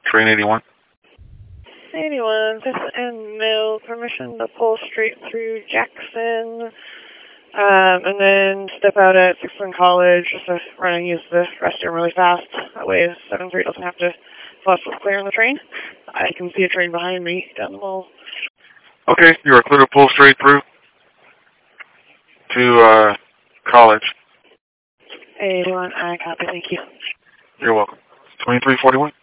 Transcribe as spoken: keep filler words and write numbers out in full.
Train eighty-one. eighty-one, fifth and Mill, permission to pull straight through Jackson, um, and then step out at sixth and College, just to run and use the restroom really fast. That way seven three doesn't have to fuss with clearing the train. I can see a train behind me down the mall. Okay, you are clear to pull straight through to uh, College. eighty-one, I copy, thank you. You're welcome. twenty-three forty-one.